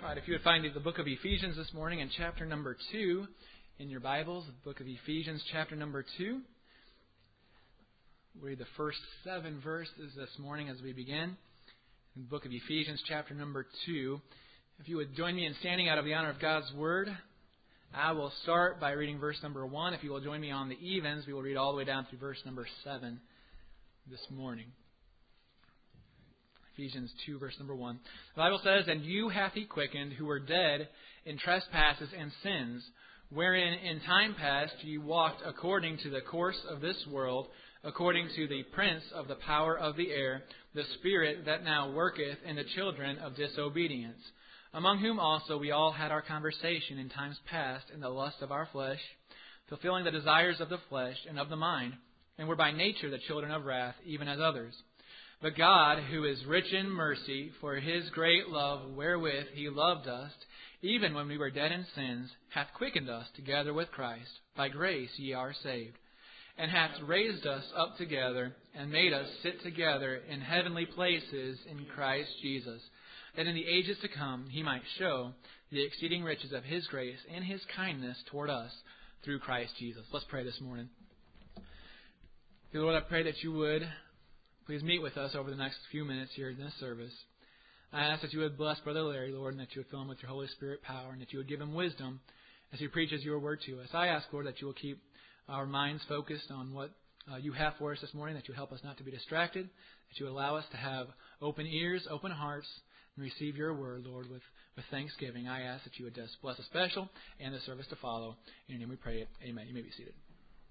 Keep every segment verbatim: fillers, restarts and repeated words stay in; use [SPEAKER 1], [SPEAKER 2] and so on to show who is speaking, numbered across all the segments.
[SPEAKER 1] All right, if you would find the book of Ephesians this morning in chapter number two in your Bibles, the book of Ephesians chapter number two. We'll read the first seven verses this morning as we begin. In the book of Ephesians chapter number two. If you would join me in standing out of the honor of God's Word, I will start by reading verse number one. If you will join me on the evens, we will read all the way down through verse number seven this morning. Ephesians two, verse number one. The Bible says, "And you hath he quickened, who were dead in trespasses and sins, wherein in time past ye walked according to the course of this world, according to the prince of the power of the air, the spirit that now worketh in the children of disobedience, among whom also we all had our conversation in times past in the lust of our flesh, fulfilling the desires of the flesh and of the mind, and were by nature the children of wrath, even as others. But God, who is rich in mercy, for his great love wherewith he loved us, even when we were dead in sins, hath quickened us together with Christ. By grace ye are saved. And hath raised us up together, and made us sit together in heavenly places in Christ Jesus, that in the ages to come he might show the exceeding riches of his grace and his kindness toward us through Christ Jesus." Let's pray this morning. Dear Lord, I pray that you would please meet with us over the next few minutes here in this service. I ask that you would bless Brother Larry, Lord, and that you would fill him with your Holy Spirit power, and that you would give him wisdom as he preaches your word to us. I ask, Lord, that you will keep our minds focused on what uh, you have for us this morning, that you help us not to be distracted, that you allow us to have open ears, open hearts, and receive your word, Lord, with, with thanksgiving. I ask that you would just bless the special and the service to follow. In your name we pray it. Amen. You may be seated.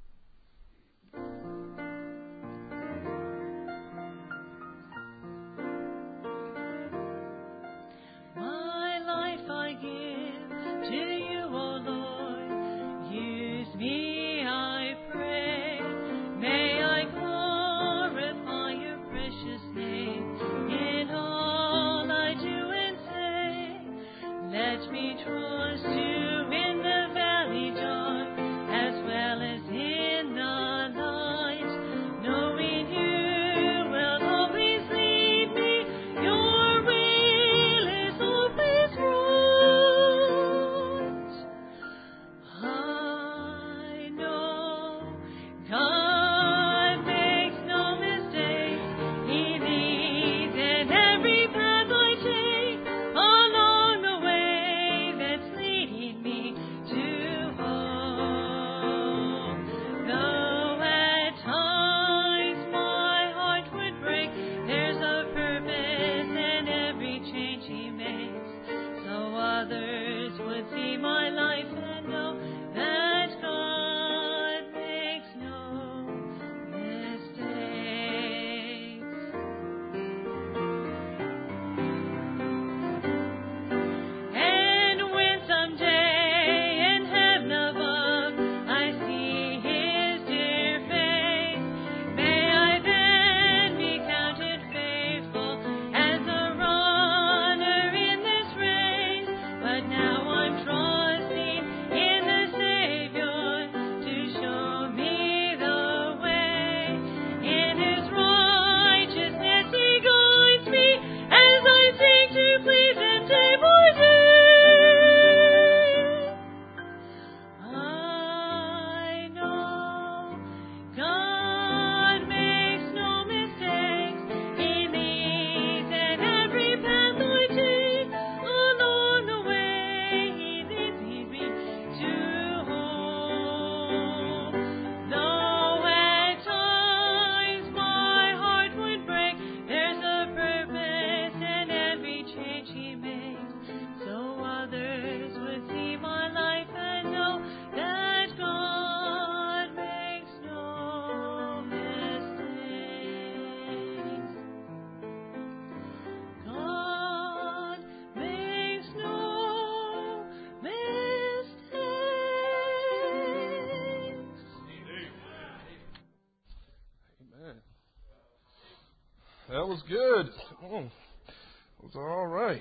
[SPEAKER 2] That was good. Oh, that was all right.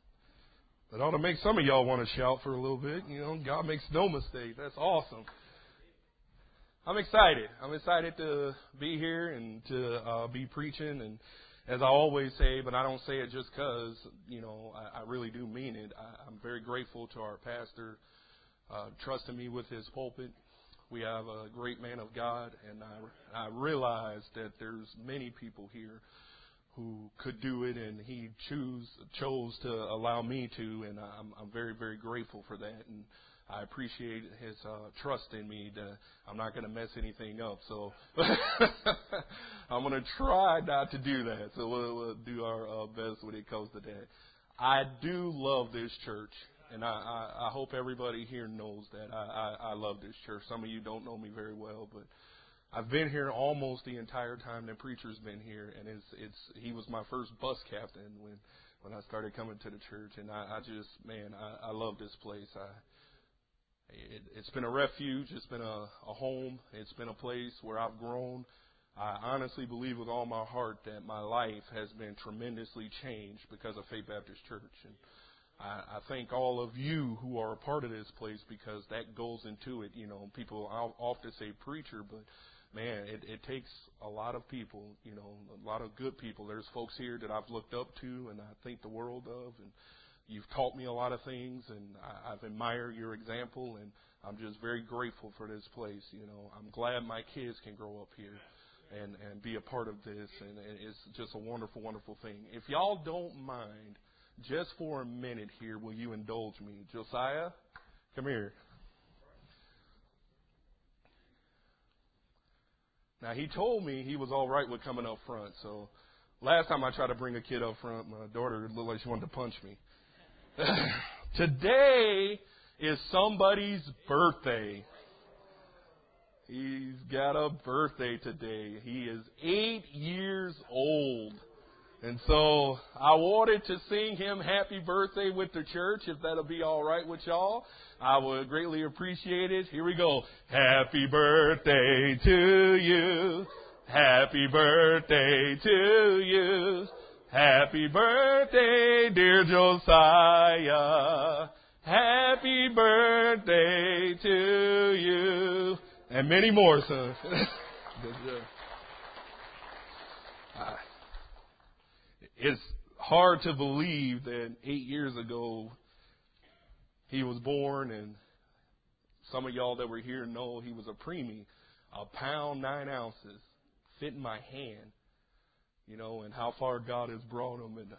[SPEAKER 2] That ought to make some of y'all want to shout for a little bit. You know, God makes no mistake. That's awesome. I'm excited. I'm excited to be here and to uh, be preaching and as I always say, but I don't say it just because, you know, I, I really do mean it. I, I'm very grateful to our pastor uh, trusting me with his pulpit. We have a great man of God, and I, I realize that there's many people here who could do it, and he choose, chose to allow me to, and I'm, I'm very, very grateful for that. And I appreciate his uh, trust in me that I'm not going to mess anything up. So I'm going to try not to do that. So we'll, we'll do our uh, best when it comes to that. I do love this church, and I, I, I hope everybody here knows that. I, I, I love this church. Some of you don't know me very well, but I've been here almost the entire time the preacher's been here, and it's it's he was my first bus captain when when I started coming to the church, and I, I just man I, I love this place. I it, it's been a refuge, it's been a, a home, it's been a place where I've grown. I honestly believe with all my heart that my life has been tremendously changed because of Faith Baptist Church, and I, I thank all of you who are a part of this place because that goes into it. You know, people often say preacher, but man, it, it takes a lot of people, you know, a lot of good people. There's folks here that I've looked up to and I think the world of, and you've taught me a lot of things, and I, I've admired your example, and I'm just very grateful for this place. You know, I'm glad my kids can grow up here and, and be a part of this, and, and it's just a wonderful, wonderful thing. If y'all don't mind, just for a minute here, will you indulge me? Josiah, come here. Now, he told me he was all right with coming up front. So last time I tried to bring a kid up front, my daughter looked like she wanted to punch me. Today is somebody's birthday. He's got a birthday today. He is eight years old. And so I wanted to sing him happy birthday with the church, if that'll be all right with y'all. I would greatly appreciate it. Here we go. Happy birthday to you. Happy birthday to you. Happy birthday, dear Josiah. Happy birthday to you. And many more, son. Good job. Uh, It's hard to believe that eight years ago he was born, and some of y'all that were here know he was a preemie, a pound, nine ounces, fit in my hand, you know, and how far God has brought him. And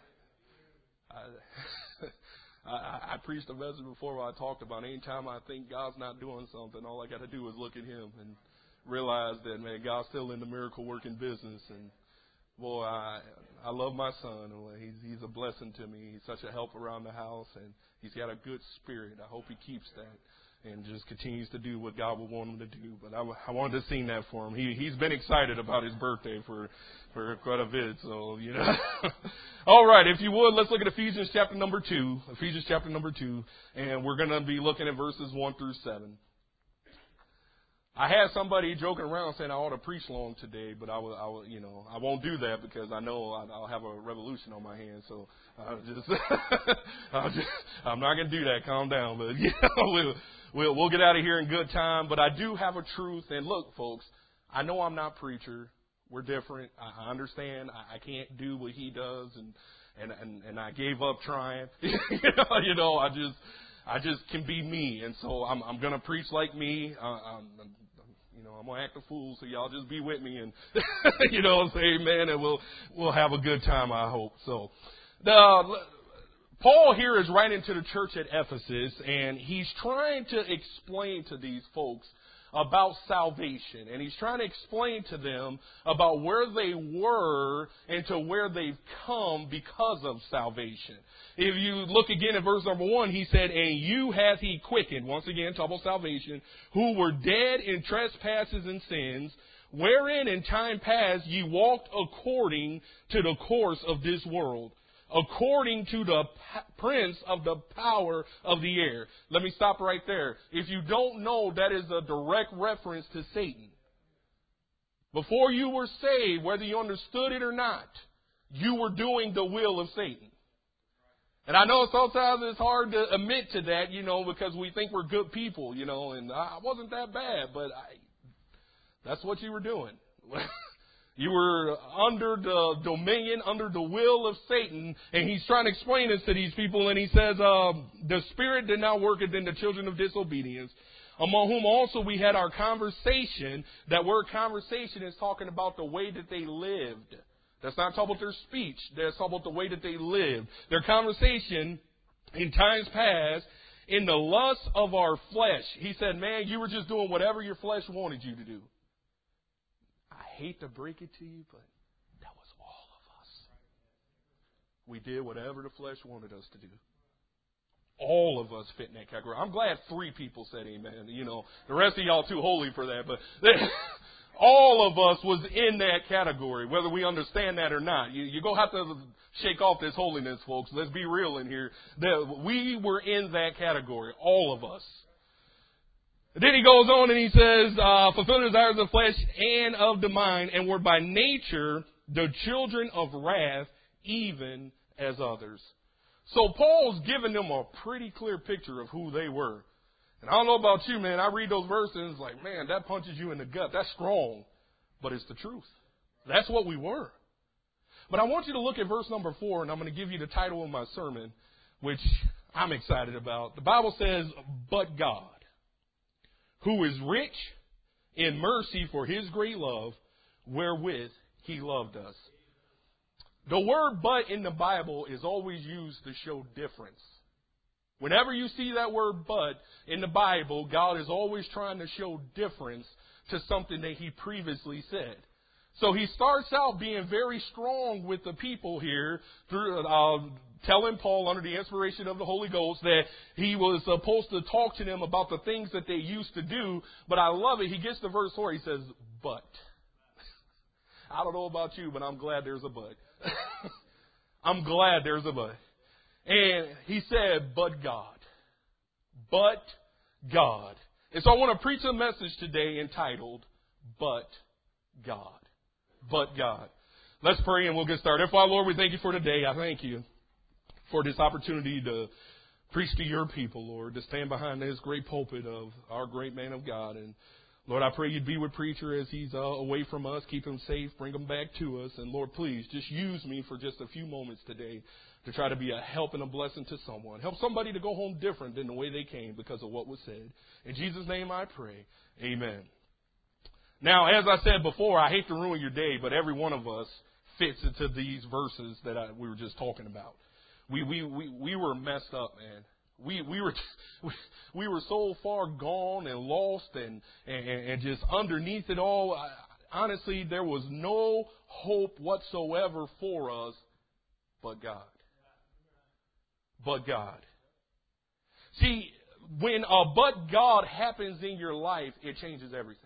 [SPEAKER 2] I, I, I preached a message before where I talked about anytime I think God's not doing something, all I got to do is look at him and realize that, man, God's still in the miracle working business. And boy, I I love my son. He's he's a blessing to me. He's such a help around the house, and he's got a good spirit. I hope he keeps that and just continues to do what God would want him to do. But I, I wanted to sing that for him. He he's been excited about his birthday for for quite a bit. So you know. All right, if you would, let's look at Ephesians chapter number two. Ephesians chapter number two, and we're going to be looking at verses one through seven. I had somebody joking around saying I ought to preach long today, but I will, I will, you know, I won't do that because I know I'll have a revolution on my hands. So I'll just, I'll just, I'm not going to do that. Calm down, but you know, we'll, we'll, we'll get out of here in good time. But I do have a truth, and look, folks, I know I'm not preacher. We're different. I, I understand. I, I can't do what he does, and and and, and I gave up trying. you know, you know, I just. I just can be me, and so I'm, I'm going to preach like me. Uh, I'm, you know, I'm going to act a fool, so y'all just be with me, and you know, say amen, and we'll we'll have a good time, I hope. So, the Paul here is writing to the church at Ephesus, and he's trying to explain to these folks about salvation, and he's trying to explain to them about where they were and to where they've come because of salvation. If you look again at verse number one, he said, and you hath he quickened, once again, talk about salvation, who were dead in trespasses and sins, wherein in time past ye walked according to the course of this world, according to the prince of the power of the air. Let me stop right there. If you don't know, that is a direct reference to Satan. Before you were saved, whether you understood it or not, you were doing the will of Satan. And I know sometimes it's hard to admit to that, you know, because we think we're good people, you know, and I wasn't that bad, but I, that's what you were doing. You were under the dominion, under the will of Satan, and he's trying to explain this to these people, and he says, uh, the Spirit did not work in the children of disobedience, among whom also we had our conversation. That word conversation is talking about the way that they lived. That's not talking about their speech. That's talking about the way that they lived. Their conversation in times past, in the lust of our flesh. He said, man, you were just doing whatever your flesh wanted you to do. I hate to break it to you, but that was all of us. We did whatever the flesh wanted us to do. All of us fit in that category. I'm glad three people said amen. You know, the rest of y'all too holy for that, but all of us was in that category, whether we understand that or not. You, you're going to have to shake off this holiness, folks. Let's be real in here. That we were in that category, all of us. Then he goes on and he says, uh, fulfill the desires of the flesh and of the mind, and were by nature the children of wrath, even as others. So Paul's giving them a pretty clear picture of who they were. And I don't know about you, man. I read those verses and it's like, man, that punches you in the gut. That's strong. But it's the truth. That's what we were. But I want you to look at verse number four, and I'm going to give you the title of my sermon, which I'm excited about. The Bible says, but God, who is rich in mercy for his great love, wherewith he loved us. The word but in the Bible is always used to show difference. Whenever you see that word but in the Bible, God is always trying to show difference to something that he previously said. So he starts out being very strong with the people here, through uh, telling Paul under the inspiration of the Holy Ghost that he was supposed to talk to them about the things that they used to do. But I love it. He gets to verse four. He says, but. I don't know about you, but I'm glad there's a but. I'm glad there's a but. And he said, but God. But God. And so I want to preach a message today entitled, But God. But God. Let's pray and we'll get started. Father, Lord, we thank you for today. I thank you for this opportunity to preach to your people, Lord, to stand behind this great pulpit of our great man of God. And Lord, I pray you'd be with preacher as he's uh, away from us. Keep him safe. Bring him back to us. And Lord, please just use me for just a few moments today to try to be a help and a blessing to someone. Help somebody to go home different than the way they came because of what was said. In Jesus' name I pray. Amen. Now, as I said before, I hate to ruin your day, but every one of us fits into these verses that I, we were just talking about. We we we we were messed up, man. We we were we were so far gone and lost and and, and just underneath it all. I, honestly, there was no hope whatsoever for us, but God. But God. See, when a but God happens in your life, it changes everything.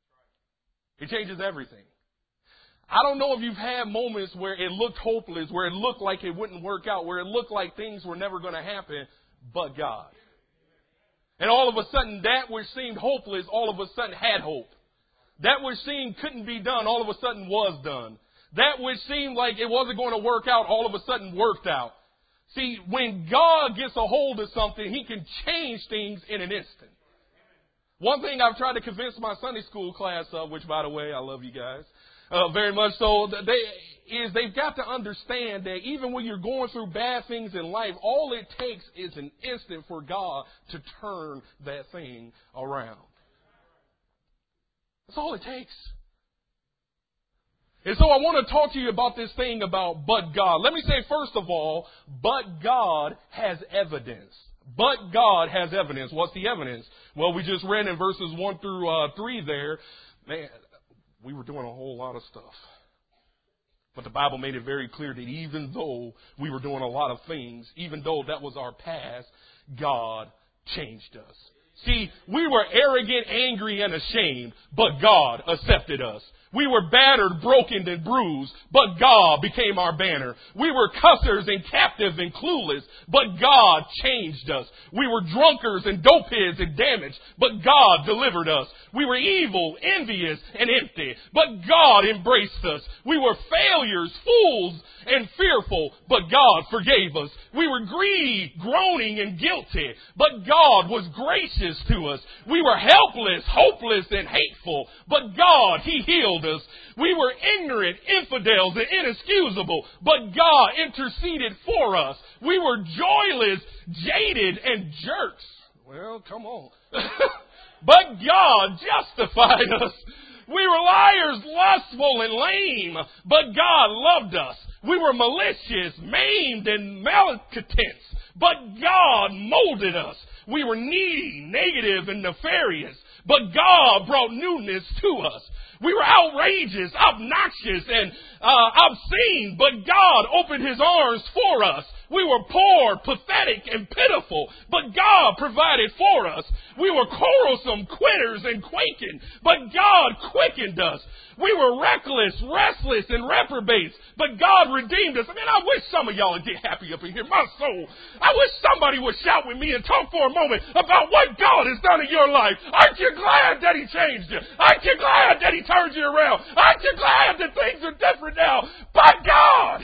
[SPEAKER 2] It changes everything. I don't know if you've had moments where it looked hopeless, where it looked like it wouldn't work out, where it looked like things were never going to happen, but God. And all of a sudden, that which seemed hopeless, all of a sudden had hope. That which seemed couldn't be done, all of a sudden was done. That which seemed like it wasn't going to work out, all of a sudden worked out. See, when God gets a hold of something, He can change things in an instant. One thing I've tried to convince my Sunday school class of, which, by the way, I love you guys uh, very much so, they, is they've got to understand that even when you're going through bad things in life, all it takes is an instant for God to turn that thing around. That's all it takes. And so I want to talk to you about this thing about but God. Let me say, first of all, but God has evidence. But God has evidence. What's the evidence? Well, we just read in verses one through uh, three there. Man, we were doing a whole lot of stuff. But the Bible made it very clear that even though we were doing a lot of things, even though that was our past, God changed us. See, we were arrogant, angry, and ashamed, but God accepted us. We were battered, broken, and bruised, but God became our banner. We were cussers and captive and clueless, but God changed us. We were drunkards and dopeheads and damaged, but God delivered us. We were evil, envious, and empty, but God embraced us. We were failures, fools, and fearful, but God forgave us. We were greedy, groaning, and guilty, but God was gracious to us. We were helpless, hopeless, and hateful, but God, He healed around us. We were ignorant, infidels, and inexcusable, but God interceded for us. We were joyless, jaded, and jerks. Well, come on. But God justified us. We were liars, lustful, and lame, but God loved us. We were malicious, maimed, and malcontents, but God molded us. We were needy, negative, and nefarious, but God brought newness to us. We were outrageous, obnoxious, and uh, obscene, but God opened His arms for us. We were poor, pathetic, and pitiful, but God provided for us. We were quarrelsome, quitters, and quaking, but God quickened us. We were reckless, restless, and reprobates, but God redeemed us. I mean, I wish some of y'all would get happy up in here. My soul. I wish somebody would shout with me and talk for a moment about what God has done in your life. Aren't you glad that He changed you? Aren't you glad that He turned you around? Aren't you glad that things are different now? But God!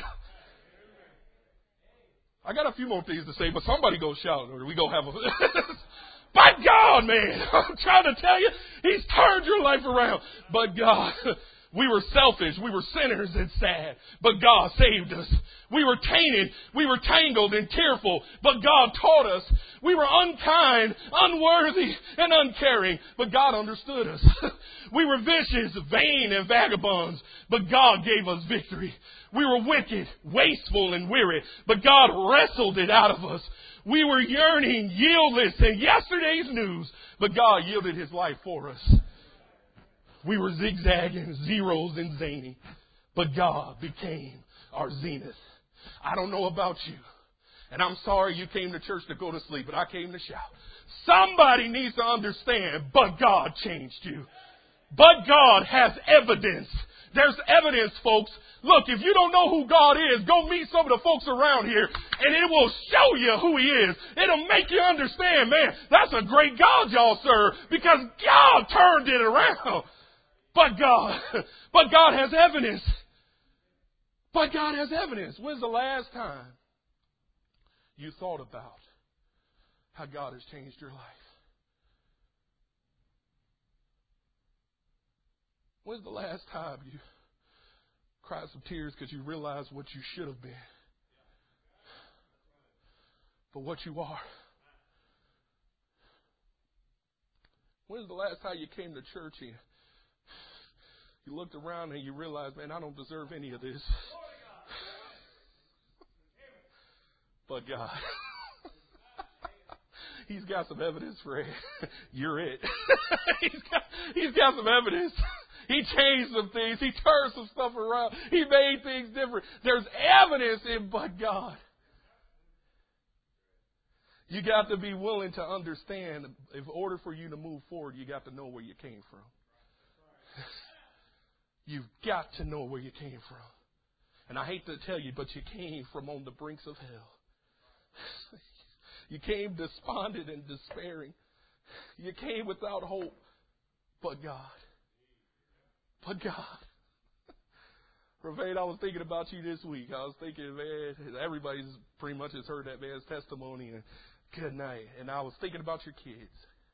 [SPEAKER 2] I got a few more things to say, but somebody go shout or we go have a... But God, man, I'm trying to tell you, He's turned your life around. But God, we were selfish, we were sinners and sad, but God saved us. We were tainted, we were tangled and tearful, but God taught us. We were unkind, unworthy, and uncaring, but God understood us. We were vicious, vain, and vagabonds, but God gave us victory. We were wicked, wasteful, and weary, but God wrestled it out of us. We were yearning, yieldless, and yesterday's news, but God yielded His life for us. We were zigzagging, zeros, and zany, but God became our zenith. I don't know about you, and I'm sorry you came to church to go to sleep, but I came to shout. Somebody needs to understand, but God changed you. But God has evidence. There's evidence, folks. Look, if you don't know who God is, go meet some of the folks around here, and it will show you who He is. It'll make you understand, man, that's a great God y'all serve, because God turned it around. But God, but God has evidence. But God has evidence. When's the last time you thought about how God has changed your life? When's the last time you cried some tears because you realized what you should have been for what you are? When's the last time you came to church and you looked around and you realized, man, I don't deserve any of this? But God, He's got some evidence for it. You're it. he's got, he's got some evidence. He changed some things. He turned some stuff around. He made things different. There's evidence in but God. You got to be willing to understand. In order for you to move forward, you got to know where you came from. You've got to know where you came from. And I hate to tell you, but you came from on the brinks of hell. You came despondent and despairing. You came without hope. But God. But God. Ravade, I was thinking about you this week. I was thinking, man, everybody's pretty much has heard that man's testimony. And good night. And I was thinking about your kids.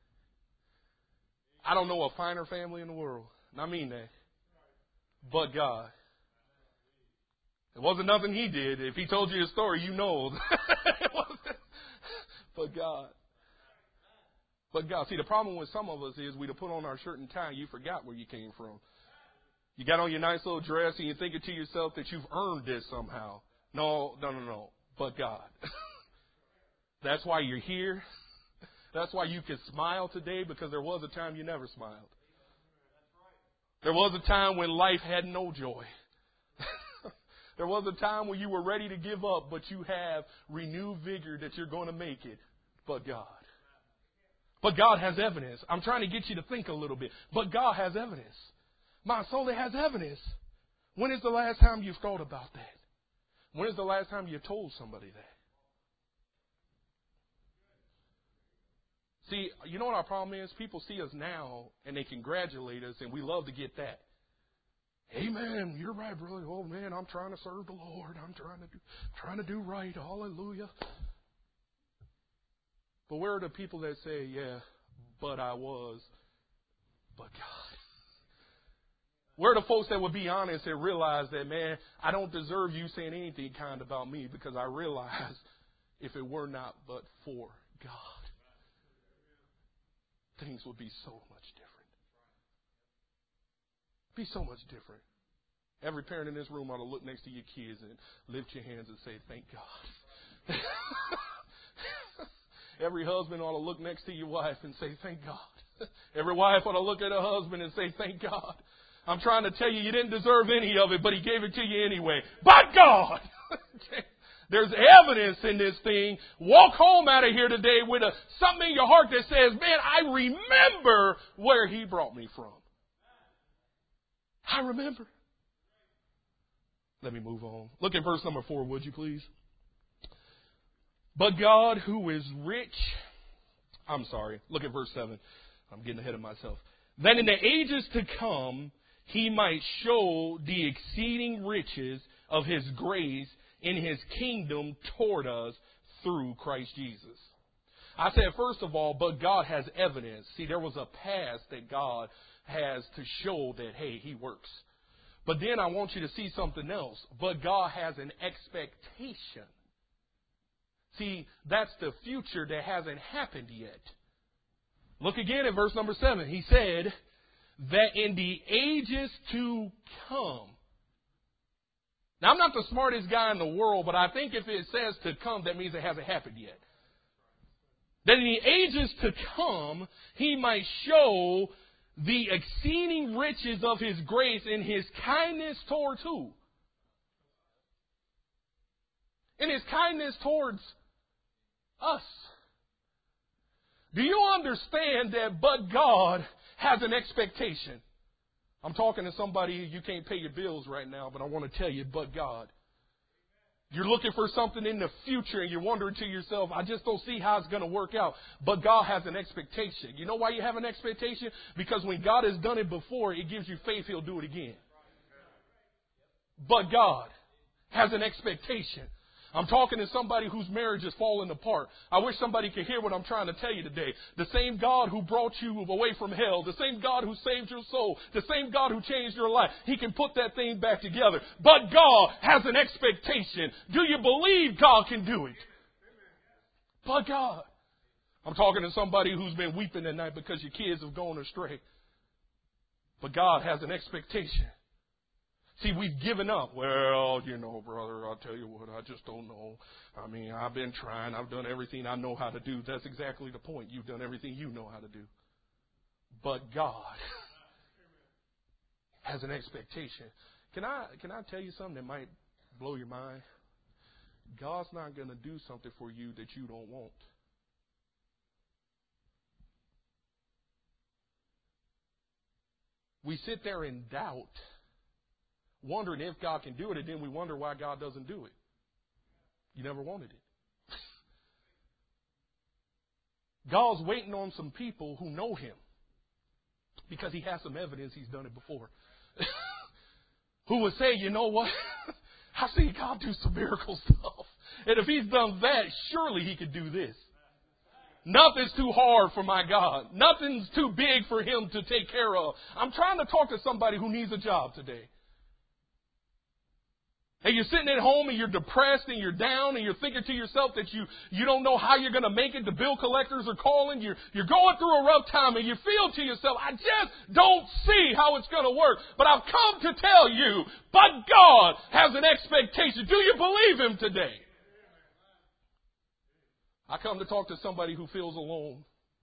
[SPEAKER 2] I don't know a finer family in the world. And I mean that. But God. It wasn't nothing he did. If he told you his story, you know. It wasn't. But God. But God. See, the problem with some of us is we to put on our shirt and tie, you forgot where you came from. You got on your nice little dress and you're thinking to yourself that you've earned this somehow. No, no, no, no. But God. That's why you're here. That's why you can smile today, because there was a time you never smiled. There was a time when life had no joy. There was a time when you were ready to give up, but you have renewed vigor that you're going to make it. But God. But God has evidence. I'm trying to get you to think a little bit. But God has evidence. My soul, it has evidence. When is the last time you've thought about that? When is the last time you told somebody that? See, you know what our problem is? People see us now and they congratulate us, and we love to get that. Amen. You're right, brother. Oh man, I'm trying to serve the Lord. I'm trying to do, trying to do right. Hallelujah. But where are the people that say, yeah, but I was, but God. We're the folks that would be honest and realize that, man, I don't deserve you saying anything kind about me because I realize if it were not but for God, things would be so much different. Be so much different. Every parent in this room ought to look next to your kids and lift your hands and say, thank God. Every husband ought to look next to your wife and say, thank God. Every wife ought to look at her husband and say, thank God. I'm trying to tell you, you didn't deserve any of it, but He gave it to you anyway. But God! There's evidence in this thing. Walk home out of here today with a, something in your heart that says, man, I remember where He brought me from. I remember. Let me move on. Look at verse number four, would you please? But God, who is rich, I'm sorry, look at verse seven. I'm getting ahead of myself. That in the ages to come, He might show the exceeding riches of His grace in His kingdom toward us through Christ Jesus. I said, first of all, but God has evidence. See, there was a past that God has to show that, hey, He works. But then I want you to see something else. But God has an expectation. See, that's the future that hasn't happened yet. Look again at verse number seven. He said that in the ages to come. Now, I'm not the smartest guy in the world, but I think if it says to come, that means it hasn't happened yet. That in the ages to come, He might show the exceeding riches of His grace in His kindness towards who? In His kindness towards us. Do you understand that but God has an expectation? I'm talking to somebody, you can't pay your bills right now, but I want to tell you, but God. You're looking for something in the future and you're wondering to yourself, I just don't see how it's going to work out. But God has an expectation. You know why you have an expectation? Because when God has done it before, it gives you faith He'll do it again. But God has an expectation. I'm talking to somebody whose marriage is falling apart. I wish somebody could hear what I'm trying to tell you today. The same God who brought you away from hell, the same God who saved your soul, the same God who changed your life, He can put that thing back together. But God has an expectation. Do you believe God can do it? But God. I'm talking to somebody who's been weeping at night because your kids have gone astray. But God has an expectation. See, we've given up. Well, you know, brother, I'll tell you what, I just don't know. I mean, I've been trying. I've done everything I know how to do. That's exactly the point. You've done everything you know how to do. But God has an expectation. Can I, can I tell you something that might blow your mind? God's not going to do something for you that you don't want. We sit there in doubt, wondering if God can do it, and then we wonder why God doesn't do it. You never wanted it. God's waiting on some people who know Him because He has some evidence He's done it before. Who would say, you know what? I've seen God do some miracle stuff. And if He's done that, surely He could do this. Nothing's too hard for my God. Nothing's too big for Him to take care of. I'm trying to talk to somebody who needs a job today. And you're sitting at home and you're depressed and you're down and you're thinking to yourself that you, you don't know how you're going to make it. The bill collectors are calling. You're, you're going through a rough time and you feel to yourself, I just don't see how it's going to work. But I've come to tell you, but God has an expectation. Do you believe Him today? I come to talk to somebody who feels alone.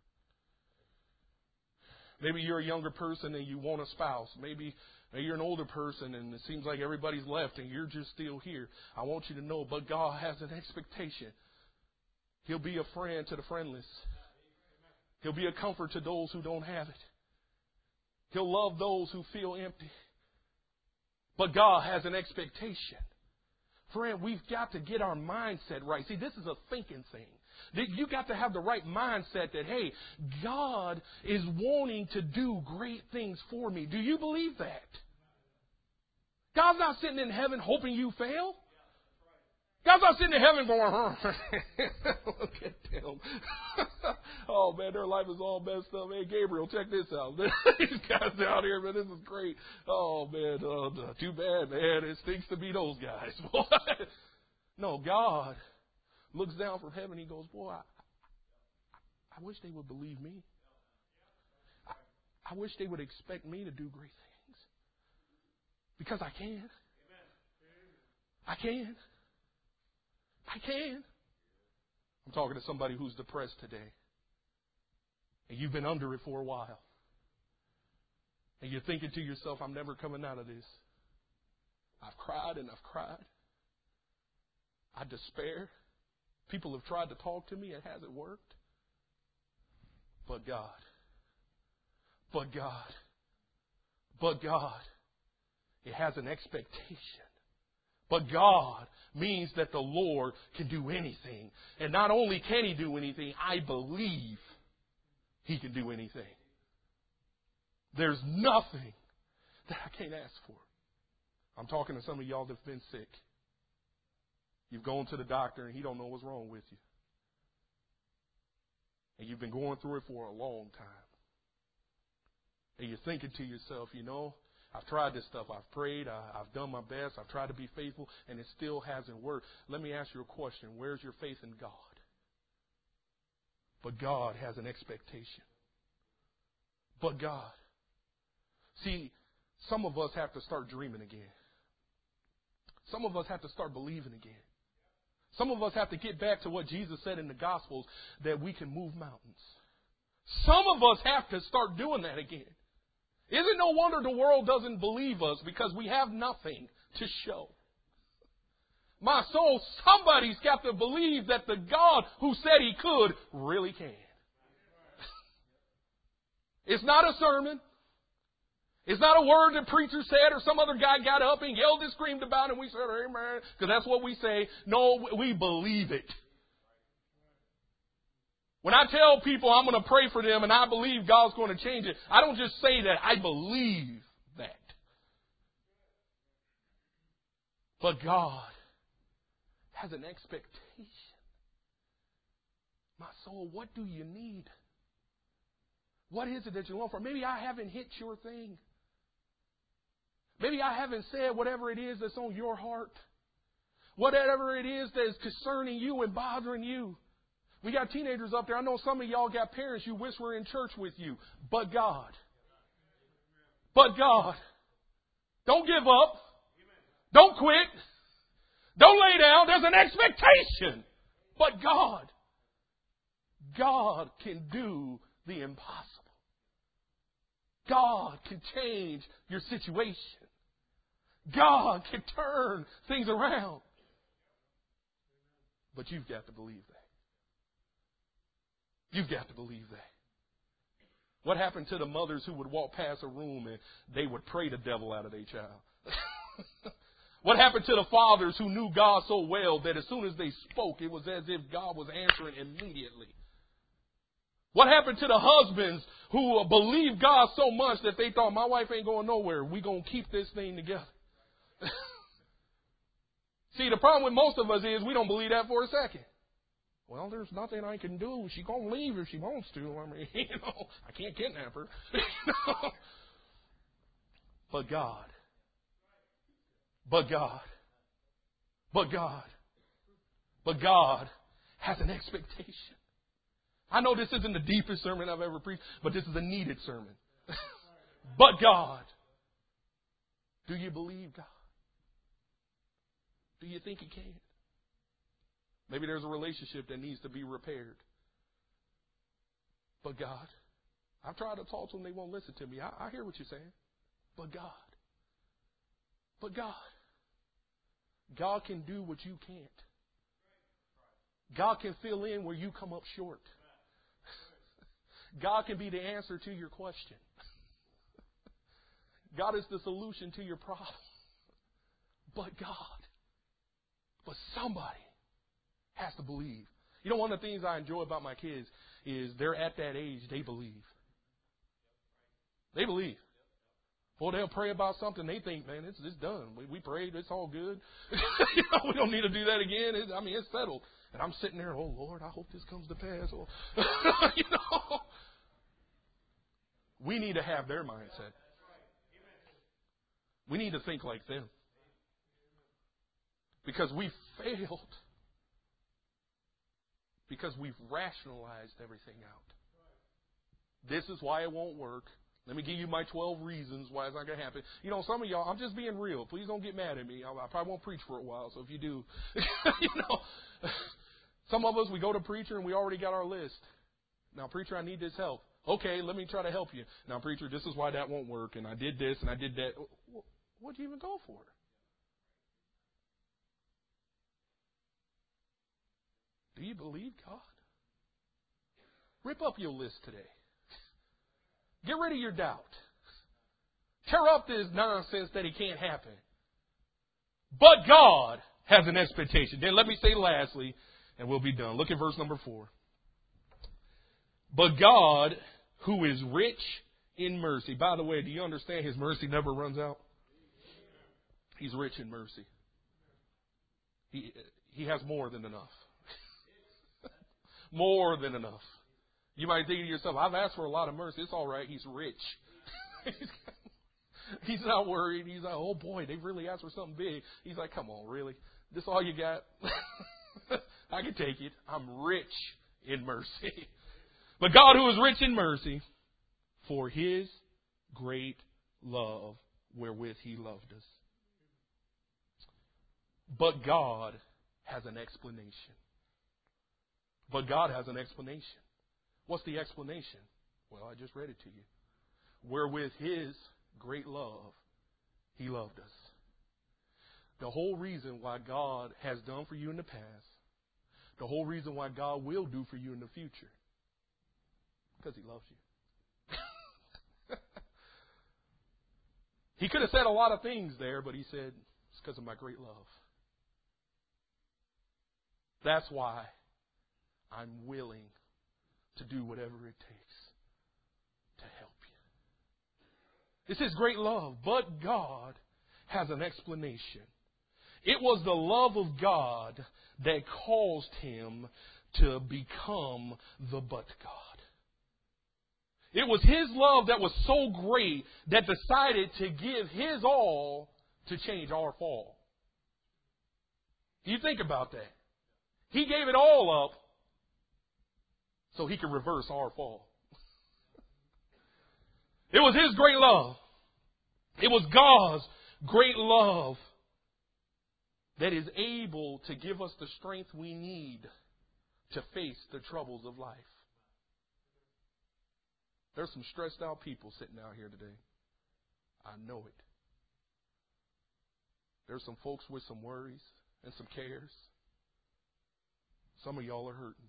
[SPEAKER 2] Maybe you're a younger person and you want a spouse. Maybe you're an older person and it seems like everybody's left and you're just still here. I want you to know, but God has an expectation. He'll be a friend to the friendless. He'll be a comfort to those who don't have it. He'll love those who feel empty. But God has an expectation. Friend, we've got to get our mindset right. See, this is a thinking thing. You got to have the right mindset that, hey, God is wanting to do great things for me. Do you believe that? God's not sitting in heaven hoping you fail. God's not sitting in heaven going, huh? Look at them. Oh, man, their life is all messed up. Hey, Gabriel, check this out. These guys out here, man, this is great. Oh, man, uh, too bad, man. It stinks to be those guys. No, God looks down from heaven. He goes, boy, I, I wish they would believe me. I, I wish they would expect me to do great things. Because I can. I can. I can. I'm talking to somebody who's depressed today. And you've been under it for a while. And you're thinking to yourself, I'm never coming out of this. I've cried and I've cried. I despair. People have tried to talk to me. It hasn't worked. But God. But God. But God. It has an expectation. But God means that the Lord can do anything. And not only can He do anything, I believe He can do anything. There's nothing that I can't ask for. I'm talking to some of y'all that have been sick. You've gone to the doctor and he don't know what's wrong with you. And you've been going through it for a long time. And you're thinking to yourself, you know, I've tried this stuff. I've prayed. I, I've done my best. I've tried to be faithful, and it still hasn't worked. Let me ask you a question. Where's your faith in God? But God has an expectation. But God. See, some of us have to start dreaming again. Some of us have to start believing again. Some of us have to get back to what Jesus said in the Gospels, that we can move mountains. Some of us have to start doing that again. Is it no wonder the world doesn't believe us? Because we have nothing to show. My soul, somebody's got to believe that the God who said He could really can. It's not a sermon. It's not a word the preacher said or some other guy got up and yelled and screamed about it and we said, amen, because that's what we say. No, we believe it. When I tell people I'm going to pray for them and I believe God's going to change it, I don't just say that. I believe that. But God has an expectation. My soul, what do you need? What is it that you long for? Maybe I haven't hit your thing. Maybe I haven't said whatever it is that's on your heart. Whatever it is that is concerning you and bothering you. We got teenagers up there. I know some of y'all got parents you wish were in church with you. But God. But God. Don't give up. Don't quit. Don't lay down. There's an expectation. But God. God can do the impossible. God can change your situation. God can turn things around. But you've got to believe that. You've got to believe that. What happened to the mothers who would walk past a room and they would pray the devil out of their child? What happened to the fathers who knew God so well that as soon as they spoke, it was as if God was answering immediately? What happened to the husbands who believed God so much that they thought, my wife ain't going nowhere. We're going to keep this thing together. See, the problem with most of us is we don't believe that for a second. Well, there's nothing I can do. She's going to leave if she wants to. I mean, you know, I can't kidnap her. But God. But God. But God. But God has an expectation. I know this isn't the deepest sermon I've ever preached, but this is a needed sermon. But God. Do you believe God? Do you think He can? Maybe there's a relationship that needs to be repaired. But God. I've tried to talk to them. They won't listen to me. I, I hear what you're saying. But God. But God. God can do what you can't. God can fill in where you come up short. God can be the answer to your question. God is the solution to your problem. But God. But somebody has to believe. You know, one of the things I enjoy about my kids is they're at that age, they believe. They believe. Boy, they'll pray about something. They think, man, it's, it's done. We, we prayed. It's all good. You know, we don't need to do that again. It, I mean, it's settled. And I'm sitting there, oh, Lord, I hope this comes to pass. Or, you know, we need to have their mindset. We need to think like them. Because we failed. Because we've rationalized everything out. This is why it won't work. Let me give you my twelve reasons why it's not going to happen. You know, some of y'all, I'm just being real. Please don't get mad at me. I, I probably won't preach for a while, so if you do, you know. Some of us, we go to preacher and we already got our list. Now, preacher, I need this help. Okay, let me try to help you. Now, preacher, this is why that won't work, and I did this and I did that. What'd you even go for? Do you believe God? Rip up your list today. Get rid of your doubt. Tear up this nonsense that it can't happen. But God has an expectation. Then let me say lastly, and we'll be done. Look at verse number four. But God, who is rich in mercy. By the way, do you understand His mercy never runs out? He's rich in mercy. He, he has more than enough. More than enough. You might think to yourself, I've asked for a lot of mercy. It's all right. He's rich. He's not worried. He's like, oh boy, they really asked for something big. He's like, come on, really? This all you got? I can take it. I'm rich in mercy. But God, who is rich in mercy, for His great love wherewith He loved us. But God has an explanation. But God has an explanation. What's the explanation? Well, I just read it to you. Wherewith His great love, He loved us. The whole reason why God has done for you in the past, the whole reason why God will do for you in the future, because He loves you. He could have said a lot of things there, but He said, it's because of my great love. That's why I'm willing to do whatever it takes to help you. It's His great love, but God has an explanation. It was the love of God that caused Him to become the but God. It was His love that was so great that decided to give His all to change our fall. You think about that. He gave it all up so He could reverse our fall. It was His great love. It was God's great love that is able to give us the strength we need to face the troubles of life. There's some stressed out people sitting out here today. I know it. There's some folks with some worries and some cares. Some of y'all are hurting.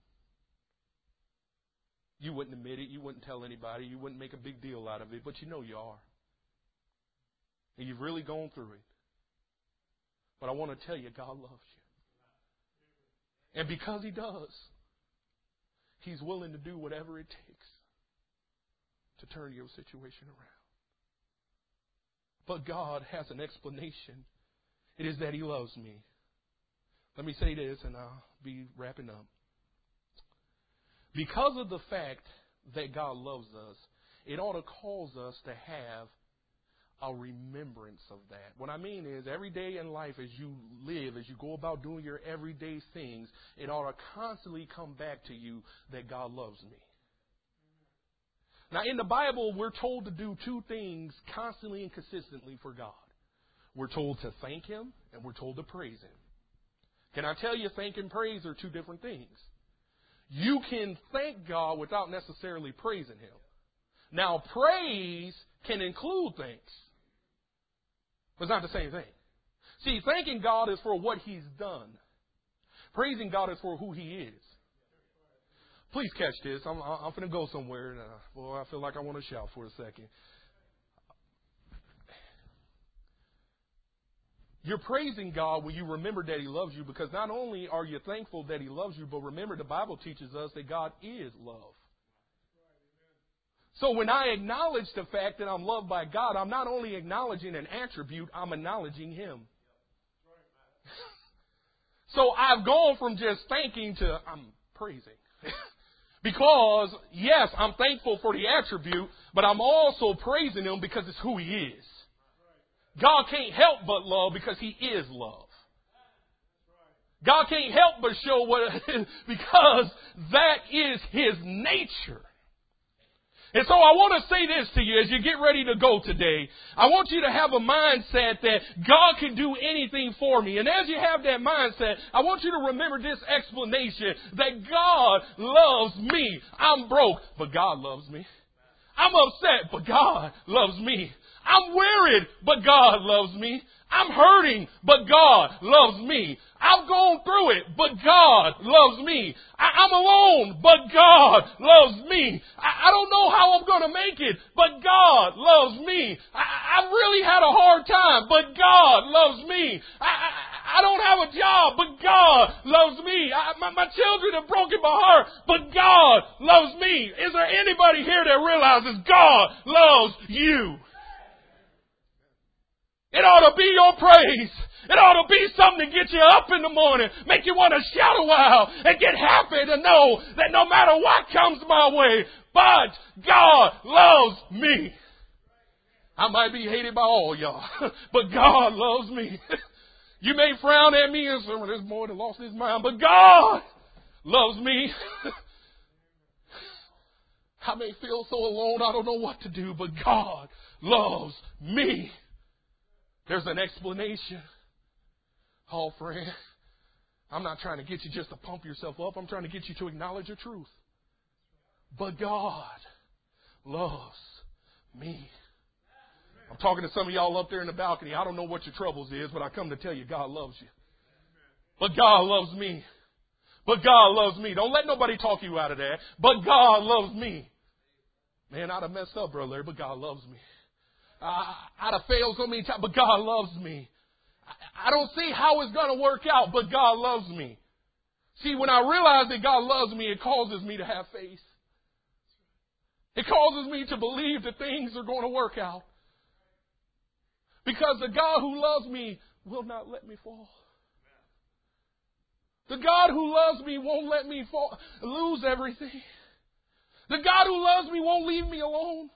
[SPEAKER 2] You wouldn't admit it. You wouldn't tell anybody. You wouldn't make a big deal out of it. But you know you are. And you've really gone through it. But I want to tell you, God loves you. And because He does, He's willing to do whatever it takes to turn your situation around. But God has an explanation. It is that He loves me. Let me say this and I'll be wrapping up. Because of the fact that God loves us, it ought to cause us to have a remembrance of that. What I mean is, every day in life as you live, as you go about doing your everyday things, it ought to constantly come back to you that God loves me. Now, in the Bible, we're told to do two things constantly and consistently for God. We're told to thank Him and we're told to praise Him. Can I tell you, thank and praise are two different things. You can thank God without necessarily praising Him. Now, praise can include thanks. But it's not the same thing. See, thanking God is for what He's done. Praising God is for who He is. Please catch this. I'm, I'm going to go somewhere. And, uh, boy, I feel like I want to shout for a second. You're praising God when you remember that He loves you, because not only are you thankful that He loves you, but remember the Bible teaches us that God is love. So when I acknowledge the fact that I'm loved by God, I'm not only acknowledging an attribute, I'm acknowledging Him. So I've gone from just thanking to I'm praising. Because, yes, I'm thankful for the attribute, but I'm also praising Him because it's who He is. God can't help but love because He is love. God can't help but show what because that is His nature. And so I want to say this to you as you get ready to go today. I want you to have a mindset that God can do anything for me. And as you have that mindset, I want you to remember this explanation that God loves me. I'm broke, but God loves me. I'm upset, but God loves me. I'm worried, but God loves me. I'm hurting, but God loves me. I've gone through it, but God loves me. I, I'm alone, but God loves me. I, I don't know how I'm going to make it, but God loves me. I, I've really had a hard time, but God loves me. I, I, I don't have a job, but God loves me. I, my, my children have broken my heart, but God loves me. Is there anybody here that realizes God loves you? It ought to be your praise. It ought to be something to get you up in the morning, make you want to shout a while, and get happy to know that no matter what comes my way, but God loves me. I might be hated by all y'all, but God loves me. You may frown at me and say, well, this boy that lost his mind, but God loves me. I may feel so alone, I don't know what to do, but God loves me. There's an explanation. Oh, friend, I'm not trying to get you just to pump yourself up. I'm trying to get you to acknowledge the truth. But God loves me. I'm talking to some of y'all up there in the balcony. I don't know what your troubles is, but I come to tell you God loves you. But God loves me. But God loves me. Don't let nobody talk you out of that. But God loves me. Man, I'd have messed up, brother, but God loves me. I, I'd have failed so many times, but God loves me. I, I don't see how it's going to work out, but God loves me. See, when I realize that God loves me, it causes me to have faith. It causes me to believe that things are going to work out. Because the God who loves me will not let me fall. The God who loves me won't let me fall, lose everything. The God who loves me won't leave me alone.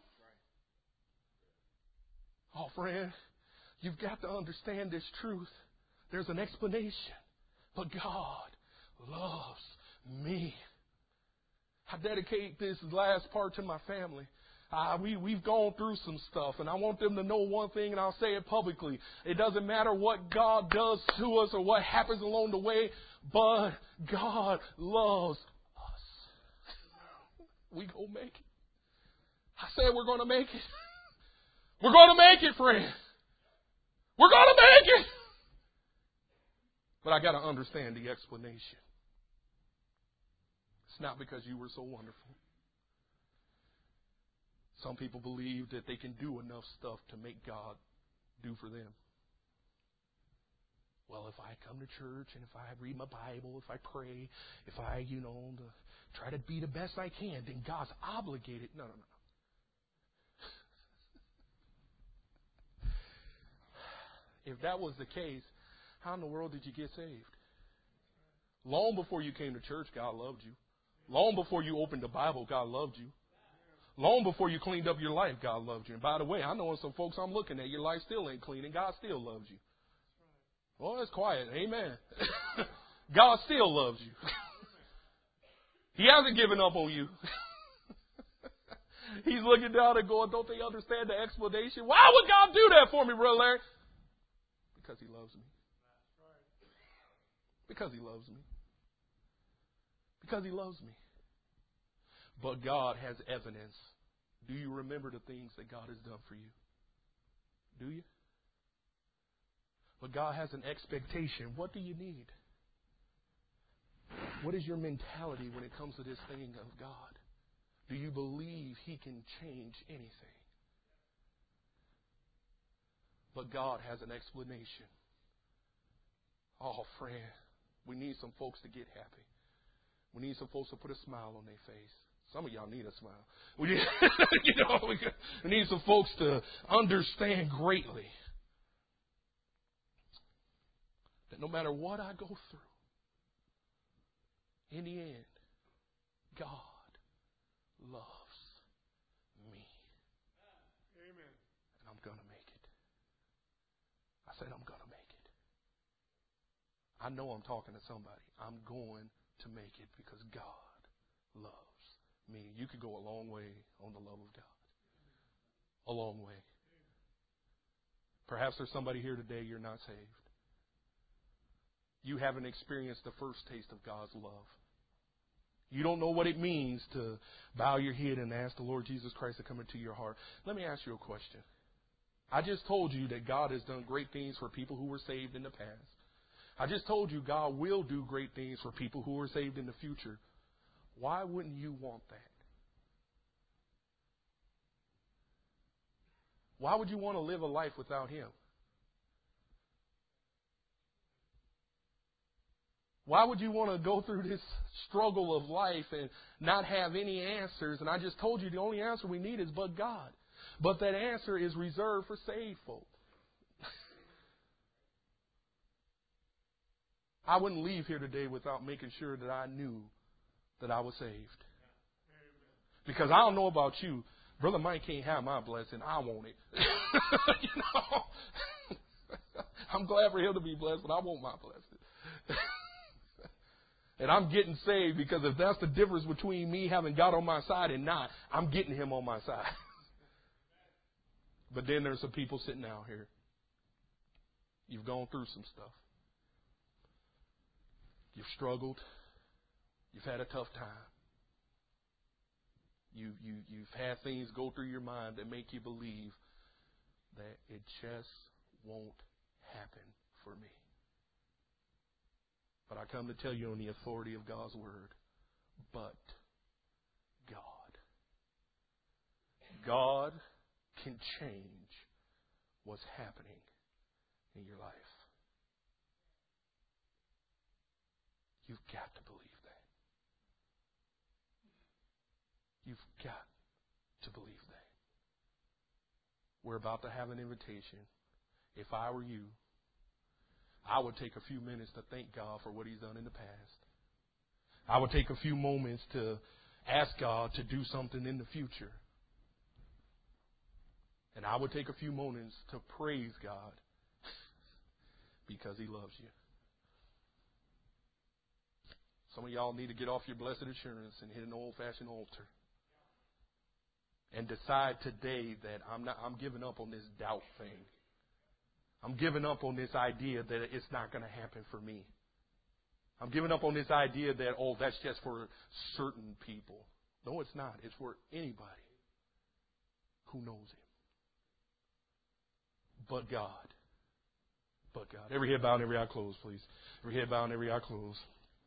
[SPEAKER 2] Oh, friend, you've got to understand this truth. There's an explanation. But God loves me. I dedicate this last part to my family. Uh, we, we've gone through some stuff, and I want them to know one thing, and I'll say it publicly. It doesn't matter what God does to us or what happens along the way, but God loves us. We gonna make it. I said we're going to make it. We're going to make it, friend. We're going to make it. But I got to understand the explanation. It's not because you were so wonderful. Some people believe that they can do enough stuff to make God do for them. Well, if I come to church and if I read my Bible, if I pray, if I, you know, try to be the best I can, then God's obligated. No, no, no. If that was the case, how in the world did you get saved? Long before you came to church, God loved you. Long before you opened the Bible, God loved you. Long before you cleaned up your life, God loved you. And by the way, I know some folks I'm looking at, your life still ain't clean, and God still loves you. Well, it's quiet. Amen. God still loves you. He hasn't given up on you. He's looking down and going, don't they understand the explanation? Why would God do that for me, Brother Larry? Because He loves me. Because He loves me. Because He loves me. But God has evidence. Do you remember the things that God has done for you? Do you? But God has an expectation. What do you need? What is your mentality when it comes to this thing of God? Do you believe He can change anything? But God has an explanation. Oh, friend, we need some folks to get happy. We need some folks to put a smile on their face. Some of y'all need a smile. We, you know, we need some folks to understand greatly that no matter what I go through, in the end, God loves me. Amen. And I'm going to make it. I said I'm going to make it. I know I'm talking to somebody. I'm going to make it because God loves me. You could go a long way on the love of God. A long way. Perhaps there's somebody here today, you're not saved. You haven't experienced the first taste of God's love. You don't know what it means to bow your head and ask the Lord Jesus Christ to come into your heart. Let me ask you a question. I just told you that God has done great things for people who were saved in the past. I just told you God will do great things for people who are saved in the future. Why wouldn't you want that? Why would you want to live a life without Him? Why would you want to go through this struggle of life and not have any answers? And I just told you the only answer we need is but God. But that answer is reserved for saved folk. I wouldn't leave here today without making sure that I knew that I was saved. Because I don't know about you. Brother Mike can't have my blessing. I want it. You know? I'm glad for him to be blessed, but I want my blessing. And I'm getting saved because if that's the difference between me having God on my side and not, I'm getting Him on my side. But then there's some people sitting out here. You've gone through some stuff. You've struggled. You've had a tough time. You, you, you've had things go through your mind that make you believe that it just won't happen for me. But I come to tell you on the authority of God's word, but God. God can change what's happening in your life. You've got to believe that. You've got to believe that. We're about to have an invitation. If I were you, I would take a few minutes to thank God for what He's done in the past. I would take a few moments to ask God to do something in the future. And I would take a few moments to praise God because He loves you. Some of y'all need to get off your blessed assurance and hit an old-fashioned altar. And decide today that I'm not I'm giving up on this doubt thing. I'm giving up on this idea that it's not going to happen for me. I'm giving up on this idea that, oh, that's just for certain people. No, it's not. It's for anybody who knows Him. But God. But God. Every head bowed and every eye closed, please. Every head bowed and every eye closed.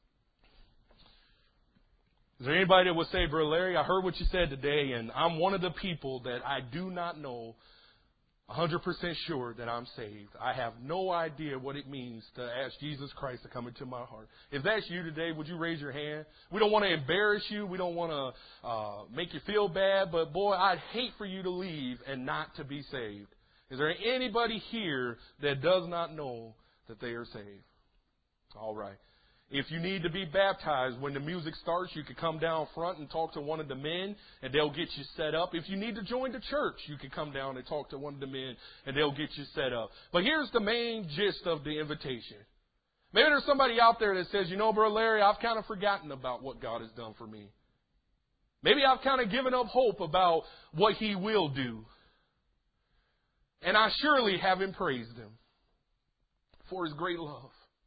[SPEAKER 2] Is there anybody that would say, Brother Larry, I heard what you said today, and I'm one of the people that I do not know one hundred percent sure that I'm saved. I have no idea what it means to ask Jesus Christ to come into my heart. If that's you today, would you raise your hand? We don't want to embarrass you. We don't want to uh, make you feel bad. But, boy, I'd hate for you to leave and not to be saved. Is there anybody here that does not know that they are saved? All right. If you need to be baptized, when the music starts, you can come down front and talk to one of the men, and they'll get you set up. If you need to join the church, you can come down and talk to one of the men, and they'll get you set up. But here's the main gist of the invitation. Maybe there's somebody out there that says, you know, Brother Larry, I've kind of forgotten about what God has done for me. Maybe I've kind of given up hope about what He will do. And I surely haven't praised Him for His great love.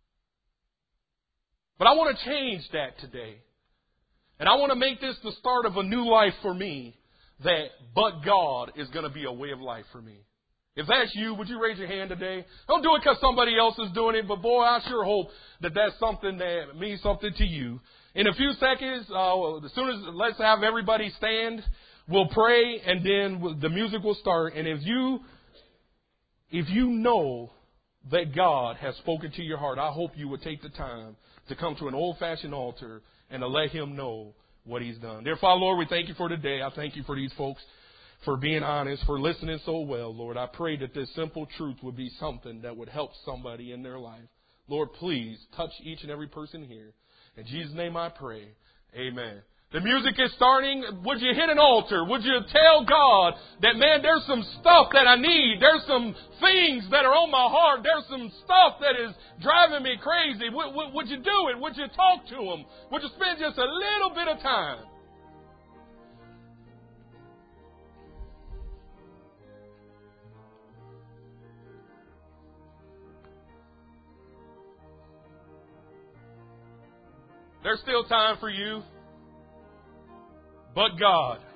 [SPEAKER 2] But I want to change that today. And I want to make this the start of a new life for me, that but God is going to be a way of life for me. If that's you, would you raise your hand today? Don't do it because somebody else is doing it, but boy, I sure hope that that's something that means something to you. In a few seconds, uh, as soon as, let's have everybody stand, we'll pray, and then the music will start. And if you, if you know that God has spoken to your heart, I hope you would take the time to come to an old-fashioned altar and to let Him know what He's done. Dear Father, Lord, we thank You for today. I thank You for these folks, for being honest, for listening so well, Lord. I pray that this simple truth would be something that would help somebody in their life. Lord, please touch each and every person here. In Jesus' name I pray. Amen. The music is starting. Would you hit an altar? Would you tell God that, man, there's some stuff that I need. There's some things that are on my heart. There's some stuff that is driving me crazy. Would, would, would you do it? Would you talk to Him? Would you spend just a little bit of time? There's still time for you. But God.